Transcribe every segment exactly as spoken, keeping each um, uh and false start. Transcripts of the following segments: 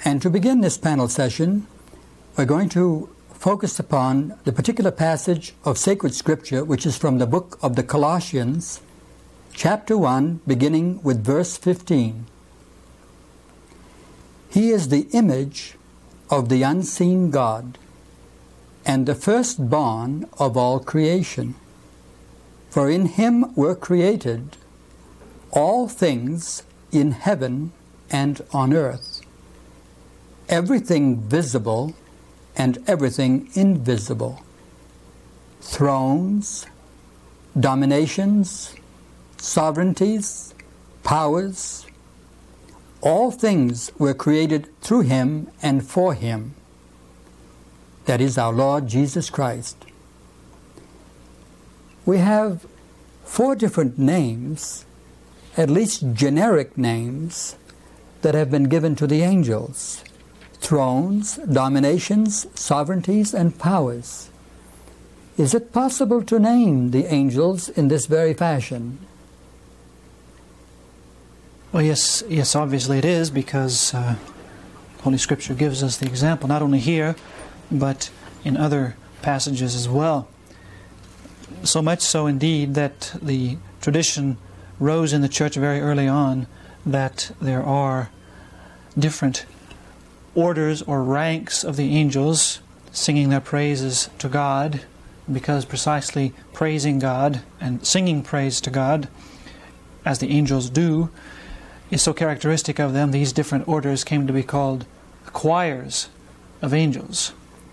And to begin this panel session, we're going to focus upon the particular passage of sacred scripture, which is from the book of the Colossians, chapter one, beginning with verse fifteen. He is the image of the unseen God, and the firstborn of all creation. For in him were created all things in heaven and on earth, everything visible and everything invisible, thrones, dominations, sovereignties, powers. All things were created through him and for him. That is our Lord Jesus Christ. We have four different names, at least generic names, that have been given to the angels: thrones, dominations, sovereignties, and powers. Is it possible to name the angels in this very fashion? Well, yes, yes, obviously it is, because uh, Holy Scripture gives us the example, not only here, but in other passages as well. So much so, indeed, that the tradition rose in the church very early on that there are different orders or ranks of the angels singing their praises to God, because precisely praising God and singing praise to God, as the angels do, is so characteristic of them. These different orders came to be called choirs of angels.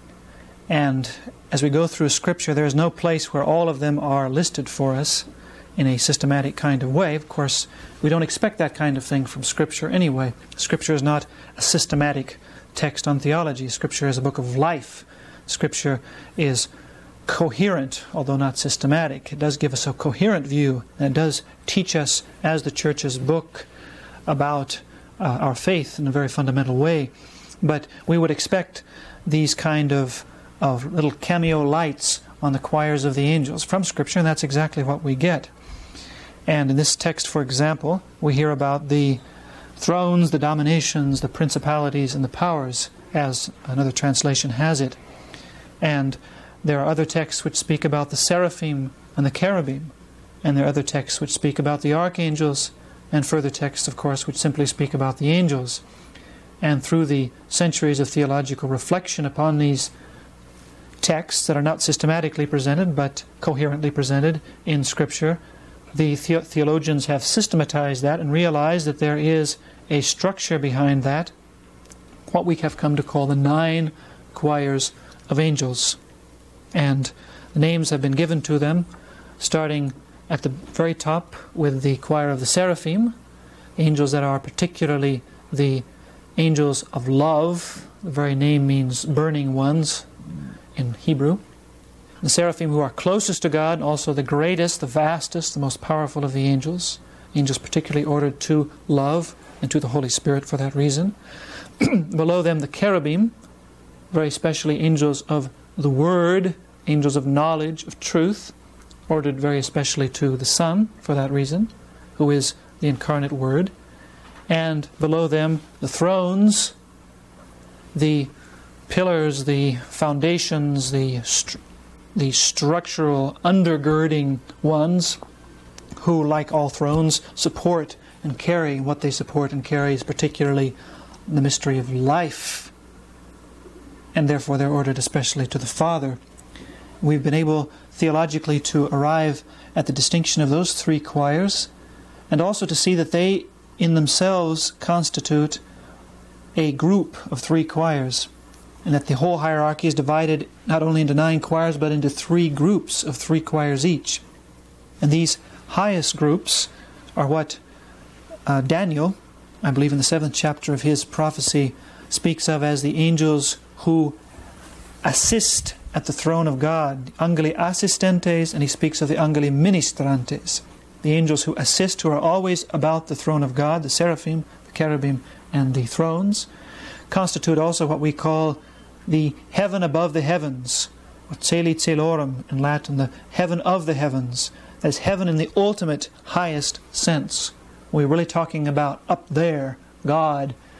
And as we go through Scripture, there is no place where all of them are listed for us in a systematic kind of way. Of course, we don't expect that kind of thing from Scripture anyway. Scripture is not a systematic text on theology. Scripture is a book of life. Scripture is coherent, although not systematic. It does give us a coherent view, and it does teach us, as the Church's book, about uh, our faith in a very fundamental way. But we would expect these kind of, of little cameo lights on the choirs of the angels from Scripture, and that's exactly what we get. And in this text, for example, we hear about the thrones, the dominations, the principalities, and the powers, as another translation has it. And there are other texts which speak about the seraphim and the cherubim, and there are other texts which speak about the archangels, and further texts, of course, which simply speak about the angels. And through the centuries of theological reflection upon these texts that are not systematically presented, but coherently presented in Scripture, the, the theologians have systematized that and realized that there is a structure behind that, what we have come to call the nine choirs of angels. And the names have been given to them, starting at the very top with the choir of the seraphim, angels that are particularly the angels of love. The very name means burning ones in Hebrew. The seraphim, who are closest to God, also the greatest, the vastest, the most powerful of the angels. Angels particularly ordered to love and to the Holy Spirit for that reason. Below them the cherubim, very especially angels of the Word, angels of knowledge, of truth, ordered very especially to the Son for that reason, who is the incarnate Word. And below them the thrones, the pillars, the foundations, the stru- the structural undergirding ones, who, like all thrones, support and carry. What they support and carry is particularly the mystery of life, and therefore they're ordered especially to the Father. We've been able theologically to arrive at the distinction of those three choirs, and also to see that they in themselves constitute a group of three choirs, and that the whole hierarchy is divided not only into nine choirs, but into three groups of three choirs each. And these highest groups are what uh, Daniel, I believe in the seventh chapter of his prophecy, speaks of as the angels who assist at the throne of God, angeli assistentes, and he speaks of the angeli ministrantes, the angels who assist, who are always about the throne of God, the seraphim, the cherubim, and the thrones, constitute also what we call the heaven above the heavens, or celi celorum in Latin, the heaven of the heavens. That is heaven in the ultimate, highest sense. We're really talking about up there, God.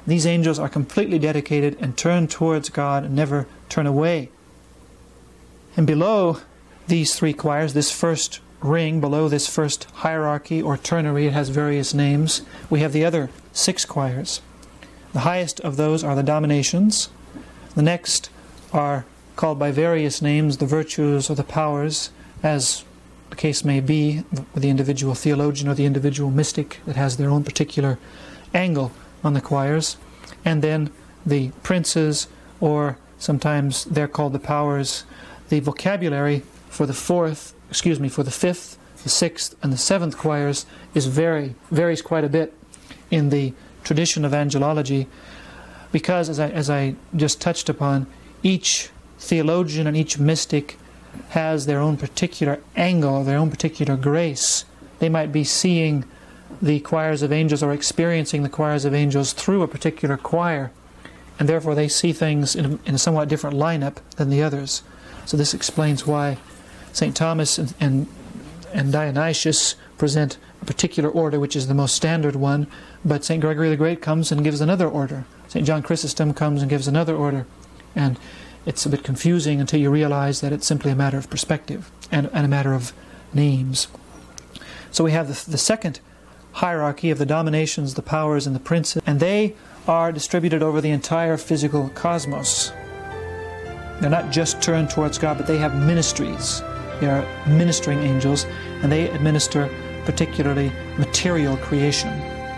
These angels are completely dedicated and turn towards God and never turn away. And below these three choirs, this first ring, below this first hierarchy or ternary, it has various names, we have the other six choirs. The highest of those are the dominations. The next are called by various names, the virtues or the powers, as the case may be with the individual theologian or the individual mystic that has their own particular angle on the choirs. And then the princes, or sometimes they're called the powers. The vocabulary for the fourth, excuse me, for the fifth, the sixth, and the seventh choirs is very varies quite a bit in the tradition of angelology, because as I as I just touched upon, each theologian and each mystic has their own particular angle, their own particular grace. They might be seeing the choirs of angels or experiencing the choirs of angels through a particular choir, and therefore they see things in a, in a somewhat different lineup than the others. So this explains why Saint Thomas and, and, and Dionysius present a particular order, which is the most standard one, but Saint Gregory the Great comes and gives another order. Saint John Chrysostom comes and gives another order. And it's a bit confusing until you realize that it's simply a matter of perspective and, and a matter of names. So we have the, the second hierarchy of the dominations, the powers, and the princes, and they are distributed over the entire physical cosmos. They're not just turned towards God, but they have ministries. They are ministering angels, and they administer particularly material creation.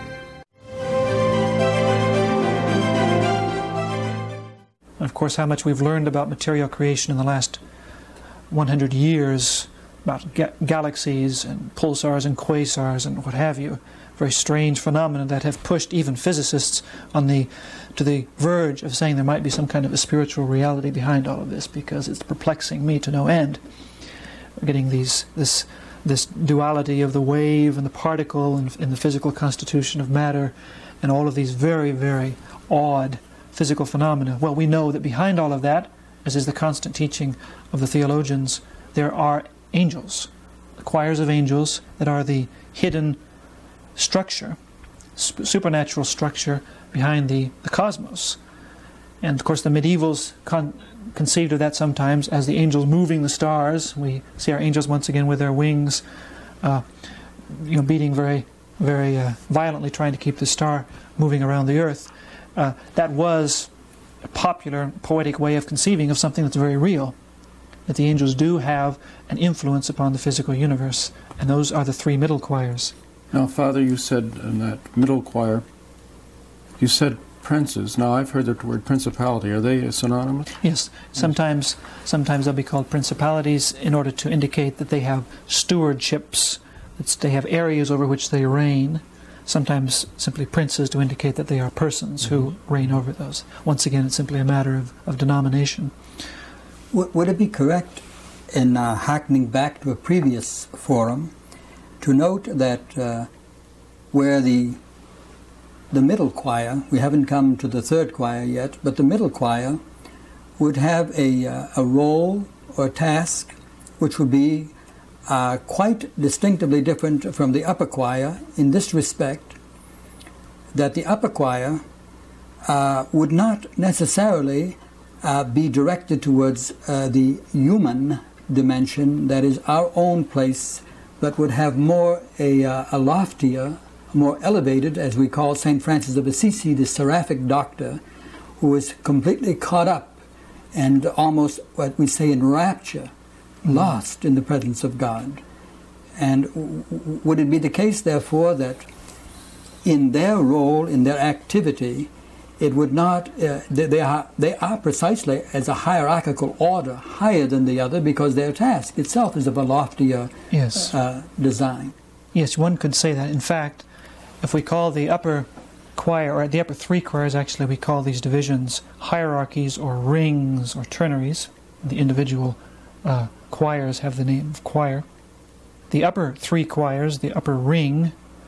And of course, how much we've learned about material creation in the last one hundred years, about ga- galaxies and pulsars and quasars and what have you. Very strange phenomena that have pushed even physicists on the to the verge of saying there might be some kind of a spiritual reality behind all of this, because it's perplexing me to no end. We're getting these this this duality of the wave and the particle in, in the physical constitution of matter, and all of these very, very odd physical phenomena. Well, we know that behind all of that, as is the constant teaching of the theologians, there are angels, the choirs of angels that are the hidden structure, sp- supernatural structure behind the, the cosmos. And of course the medievals con- conceived of that sometimes as the angels moving the stars. We see our angels once again with their wings uh, you know, beating very, very uh, violently, trying to keep the star moving around the earth. Uh, that was a popular poetic way of conceiving of something that's very real, that the angels do have an influence upon the physical universe, and those are the three middle choirs. Now, Father, you said in that middle choir, you said princes. Now, I've heard the word principality. Are they synonymous? Yes. Sometimes, sometimes they'll be called principalities in order to indicate that they have stewardships, that they have areas over which they reign. Sometimes simply princes to indicate that they are persons mm-hmm. who reign over those. Once again, it's simply a matter of, of denomination. Would it be correct, in uh, harkening back to a previous forum, to note that uh, where the the middle choir, we haven't come to the third choir yet, but the middle choir would have a, uh, a role or task which would be uh, quite distinctively different from the upper choir in this respect, that the upper choir uh, would not necessarily uh, be directed towards uh, the human dimension, that is our own place, but would have more a, uh, a loftier, more elevated, as we call Saint Francis of Assisi, the seraphic doctor, who was completely caught up and almost, what we say in rapture, mm-hmm. lost in the presence of God. And w- w- would it be the case, therefore, that in their role, in their activity, it would not, uh, they, they, are, they are precisely as a hierarchical order higher than the other, because their task itself is of a loftier yes. uh, design. Yes, one could say that. In fact, if we call the upper choir, or the upper three choirs actually, we call these divisions hierarchies or rings or ternaries. The individual uh, choirs have the name of choir. The upper three choirs, the upper ring,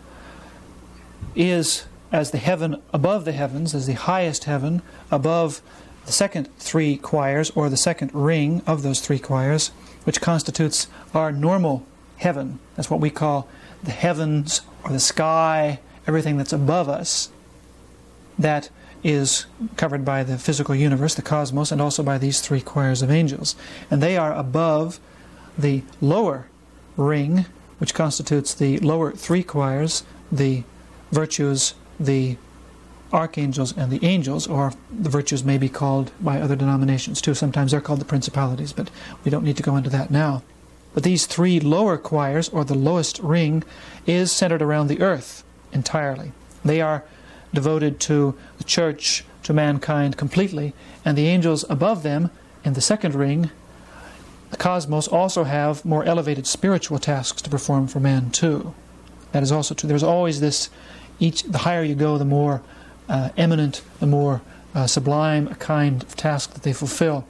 is as the heaven above the heavens, as the highest heaven above the second three choirs, or the second ring of those three choirs, which constitutes our normal heaven. That's what we call the heavens or the sky, everything that's above us. That is covered by the physical universe, the cosmos, and also by these three choirs of angels. And they are above the lower ring, which constitutes the lower three choirs, the virtues, the archangels, and the angels, or the virtues may be called by other denominations too. Sometimes they're called the principalities, but we don't need to go into that now. But these three lower choirs, or the lowest ring, is centered around the earth entirely. They are devoted to the church, to mankind completely, and the angels above them in the second ring, the cosmos, also have more elevated spiritual tasks to perform for man too. That is also true. There's always this, each the higher you go, the more uh, eminent, the more uh, sublime a kind of task that they fulfill.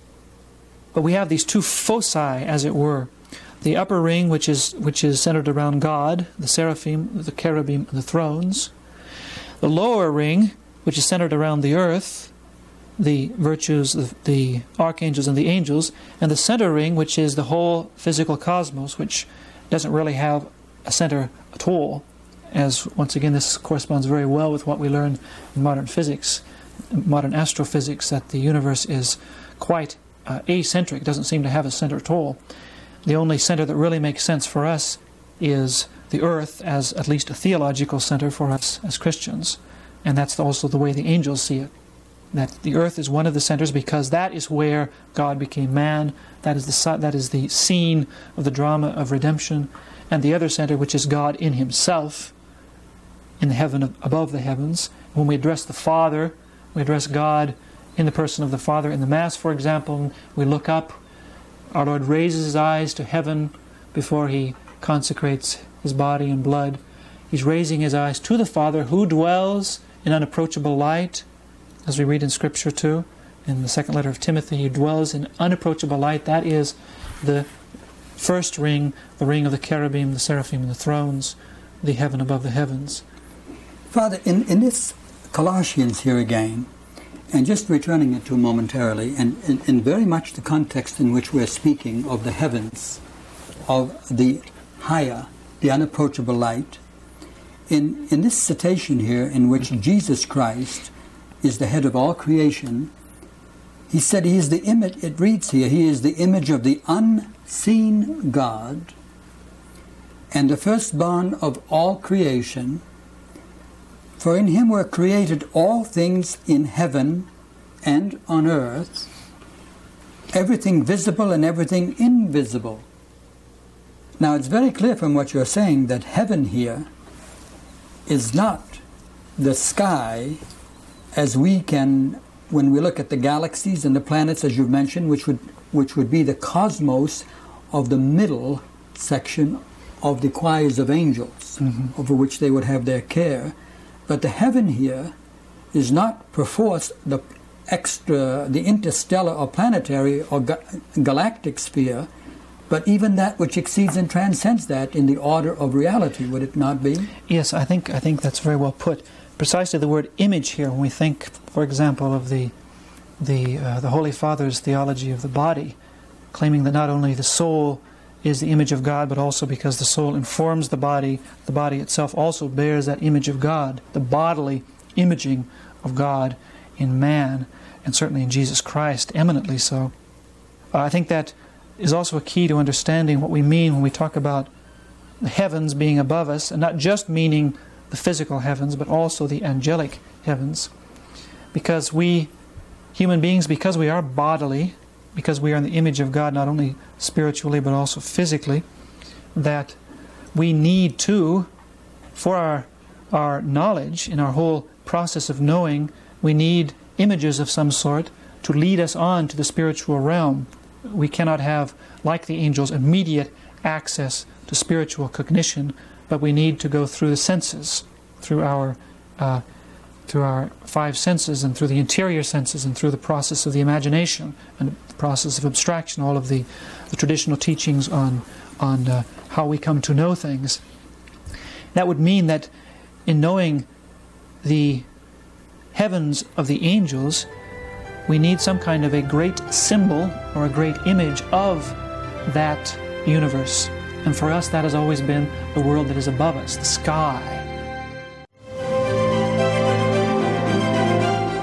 But we have these two foci, as it were. The upper ring, which is which is centered around God, the seraphim, the cherubim, and the thrones. The lower ring, which is centered around the earth, the virtues, the, the archangels and the angels, and the center ring, which is the whole physical cosmos, which doesn't really have a center at all, as once again this corresponds very well with what we learn in modern physics, modern astrophysics, that the universe is quite uh, acentric, doesn't seem to have a center at all. The only center that really makes sense for us is the earth, as at least a theological center for us as Christians. And that's also the way the angels see it. That the earth is one of the centers because that is where God became man. That is the that is the scene of the drama of redemption. And the other center, which is God in Himself, in the heaven of, above the heavens. When we address the Father, we address God in the person of the Father. In the Mass, for example, we look up. Our Lord raises His eyes to heaven before He consecrates His body and blood. He's raising His eyes to the Father, who dwells in unapproachable light, as we read in Scripture too. In the second letter of Timothy, He dwells in unapproachable light. That is the first ring, the ring of the cherubim, the seraphim, and the thrones, the heaven above the heavens. Father, in, in this Colossians here again, and just returning it to momentarily, and in, in very much the context in which we're speaking of the heavens, of the higher, the unapproachable light, in, in this citation here in which Jesus Christ is the head of all creation, He said He is the image, it reads here, He is the image of the unseen God and the firstborn of all creation. For in Him were created all things in heaven and on earth, everything visible and everything invisible. Now it's very clear from what you're saying that heaven here is not the sky as we can, when we look at the galaxies and the planets, as you've mentioned, which would, which would be the cosmos of the middle section of the choirs of angels, mm-hmm. over which they would have their care. But the heaven here is not perforce the extra, the interstellar or planetary or ga- galactic sphere, but even that which exceeds and transcends that in the order of reality, would it not be? Yes, I think I think that's very well put. Precisely the word image here, when we think, for example, of the the uh, the Holy Father's theology of the body, claiming that not only the soul is the image of God, but also because the soul informs the body, the body itself also bears that image of God, the bodily imaging of God in man, and certainly in Jesus Christ, eminently so. Uh, I think that is also a key to understanding what we mean when we talk about the heavens being above us, and not just meaning the physical heavens, but also the angelic heavens. Because we, human beings, because we are bodily, because we are in the image of God, not only spiritually but also physically, that we need to, for our, our knowledge, in our whole process of knowing, we need images of some sort to lead us on to the spiritual realm. We cannot have, like the angels, immediate access to spiritual cognition, but we need to go through the senses, through our uh, through our five senses, and through the interior senses, and through the process of the imagination and the process of abstraction, all of the, the traditional teachings on on uh, how we come to know things. That would mean that in knowing the heavens of the angels, we need some kind of a great symbol or a great image of that universe. And for us, that has always been the world that is above us, the sky.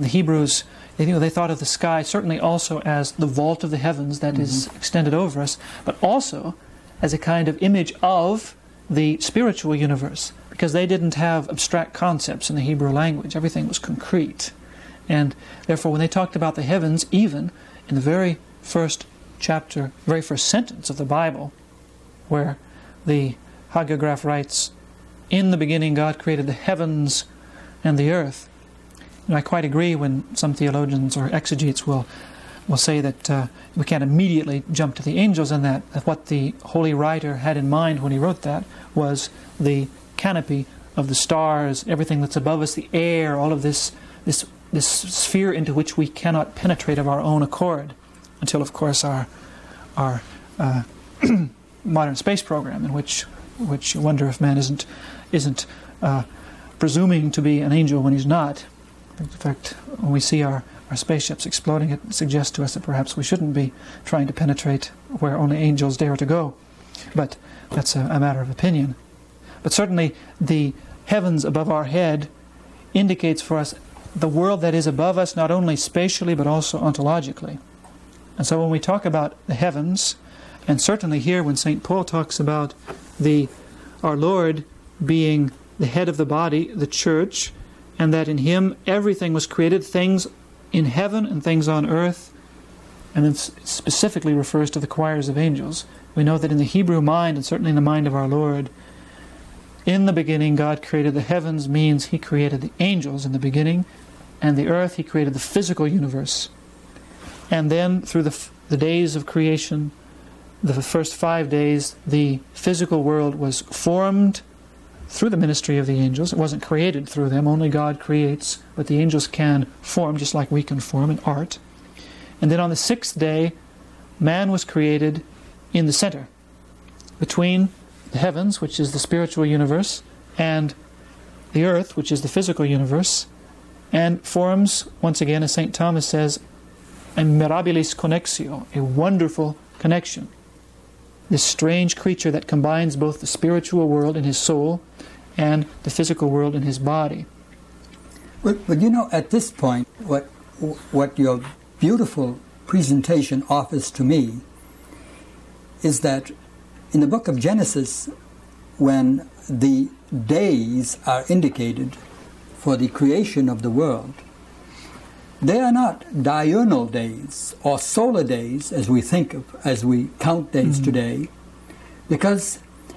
The Hebrews, they, you know, they thought of the sky certainly also as the vault of the heavens that mm-hmm. is extended over us, but also as a kind of image of the spiritual universe, because they didn't have abstract concepts in the Hebrew language. Everything was concrete. And therefore, when they talked about the heavens, even in the very first chapter, very first sentence of the Bible, where the hagiograph writes, "In the beginning God created the heavens and the earth." And I quite agree when some theologians or exegetes will will say that uh, we can't immediately jump to the angels in that, that what the holy writer had in mind when he wrote that was the canopy of the stars, everything that's above us, the air, all of this this this sphere into which we cannot penetrate of our own accord, until, of course, our our uh, modern space program, in which which you wonder if man isn't isn't uh, presuming to be an angel when he's not. In fact, when we see our, our spaceships exploding, it suggests to us that perhaps we shouldn't be trying to penetrate where only angels dare to go. But that's a, a matter of opinion. But certainly the heavens above our head indicates for us the world that is above us, not only spatially but also ontologically. And so when we talk about the heavens, and certainly here when Saint Paul talks about the our Lord being the head of the body, the church, and that in Him everything was created, things in heaven and things on earth, and then specifically refers to the choirs of angels. We know that in the Hebrew mind, and certainly in the mind of our Lord, in the beginning God created the heavens means He created the angels in the beginning, and the earth He created the physical universe. And then through the, the days of creation, the first five days, the physical world was formed through the ministry of the angels. It wasn't created through them, only God creates, but the angels can form just like we can form in art. And then on the sixth day, man was created in the center, between the heavens, which is the spiritual universe, and the earth, which is the physical universe, and forms, once again, as Saint Thomas says, a mirabilis connexio, a wonderful connection. This strange creature that combines both the spiritual world in his soul and the physical world in his body. But, but you know, at this point, what what your beautiful presentation offers to me is that in the book of Genesis, when the days are indicated for the creation of the world, they are not diurnal days or solar days as we think of, as we count days mm-hmm. today, because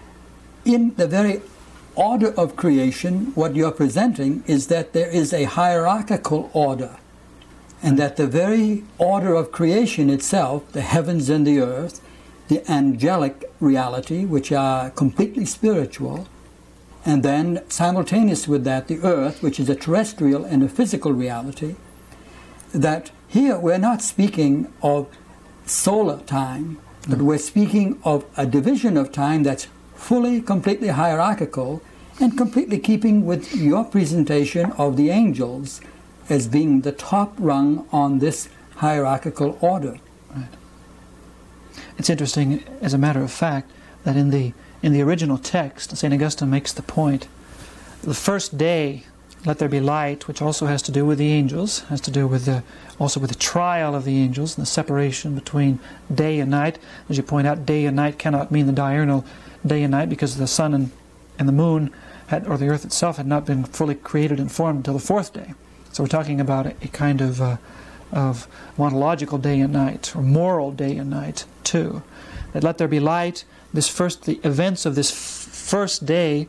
in the very order of creation, what you're presenting is that there is a hierarchical order, and that the very order of creation itself, the heavens and the earth, the angelic reality, which are completely spiritual, and then simultaneous with that, the earth, which is a terrestrial and a physical reality, that here we're not speaking of solar time, but we're speaking of a division of time that's fully, completely hierarchical and completely keeping with your presentation of the angels as being the top rung on this hierarchical order. Right. It's interesting, as a matter of fact, that in the in the original text, Saint Augustine makes the point, the first day, let there be light, which also has to do with the angels, has to do with the also with the trial of the angels and the separation between day and night. As you point out, day and night cannot mean the diurnal day and night, because the sun and, and the moon, had, or the earth itself, had not been fully created and formed until the fourth day. So we're talking about a, a kind of uh, of ontological day and night, or moral day and night too. That let there be light. This first, the events of this f- first day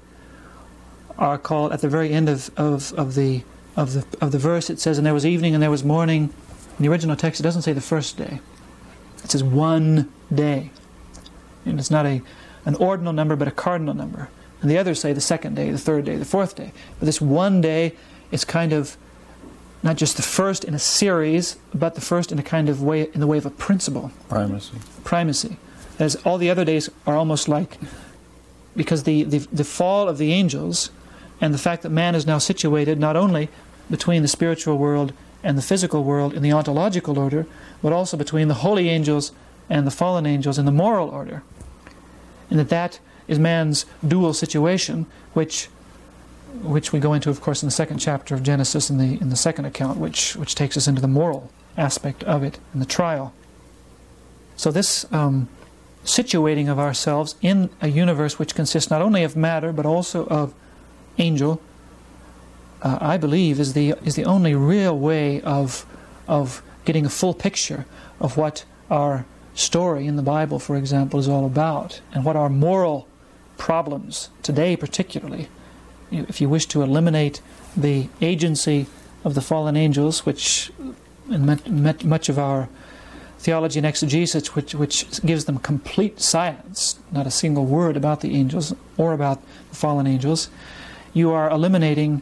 are called at the very end of, of, of the of the of the verse. It says, "And there was evening and there was morning." In the original text, it doesn't say the first day. It says one day, and it's not a an ordinal number, but a cardinal number. And the others say the second day, the third day, the fourth day. But this one day is kind of not just the first in a series, but the first in a kind of way, in the way of a principle. Primacy. Primacy. As all the other days are almost like, because the, the the fall of the angels and the fact that man is now situated not only between the spiritual world and the physical world in the ontological order, but also between the holy angels and the fallen angels in the moral order. And that that is man's dual situation, which which we go into, of course, in the second chapter of Genesis, in the in the second account, which which takes us into the moral aspect of it in the trial. So this um, situating of ourselves in a universe which consists not only of matter but also of angel, uh, I believe, is the is the only real way of of getting a full picture of what our story in the Bible, for example, is all about, and what our moral problems today, particularly. If you wish to eliminate the agency of the fallen angels, which in much of our theology and exegesis, which, which gives them complete silence, not a single word about the angels or about the fallen angels, you are eliminating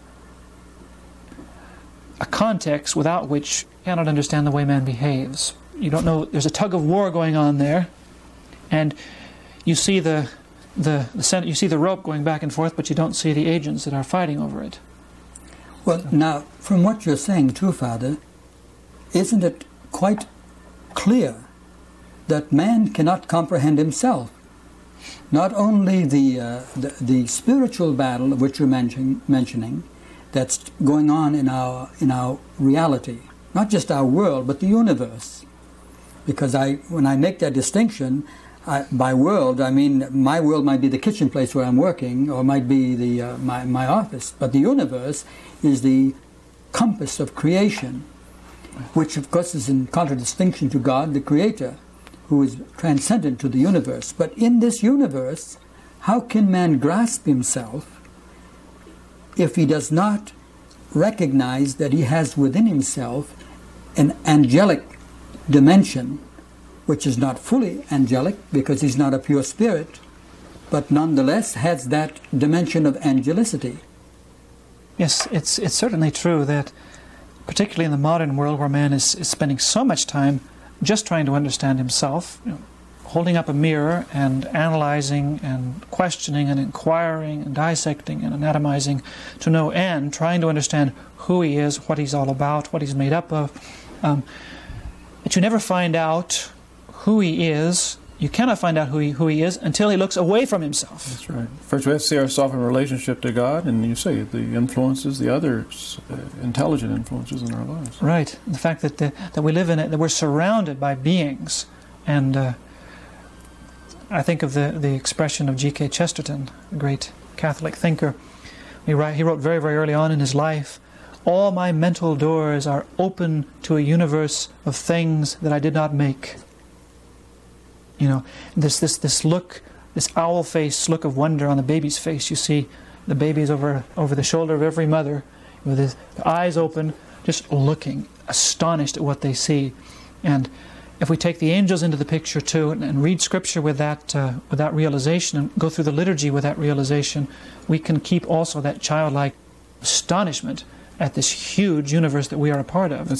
a context without which you cannot understand the way man behaves. You don't know, there's a tug of war going on there, and you see the the, the you see the rope going back and forth, but you don't see the agents that are fighting over it. Well, now, from what you're saying too, Father, isn't it quite clear that man cannot comprehend himself? Not only the uh, the, the spiritual battle of which you're mentioning, mentioning, that's going on in our in our reality, not just our world, but the universe. Because I, when I make that distinction, I, by world, I mean my world might be the kitchen place where I'm working, or might be the uh, my my office. But the universe is the compass of creation, which of course is in contradistinction to God, the Creator, who is transcendent to the universe. But in this universe, how can man grasp himself if he does not recognize that he has within himself an angelic dimension, which is not fully angelic because he's not a pure spirit, but nonetheless has that dimension of angelicity? Yes, it's it's certainly true that, particularly in the modern world where man is, is spending so much time just trying to understand himself, you know, holding up a mirror and analyzing and questioning and inquiring and dissecting and anatomizing to no end, trying to understand who he is, what he's all about, what he's made up of. Um, but you never find out who he is. You cannot find out who he, who he is until he looks away from himself. That's right. First we have to see ourselves in relationship to God, and you say the influences, the other uh, intelligent influences in our lives. Right. The fact that the, that we live in it, that we're surrounded by beings. And uh, I think of the, the expression of G K Chesterton, a great Catholic thinker. He, write, he wrote very, very early on in his life, "All my mental doors are open to a universe of things that I did not make." You know, this this this look, this owl face look of wonder on the baby's face. You see the baby's over over the shoulder of every mother, with his eyes open, just looking, astonished at what they see. And if we take the angels into the picture too, and, and read Scripture with that uh, with that realization, and go through the liturgy with that realization, we can keep also that childlike astonishment at this huge universe that we are a part of.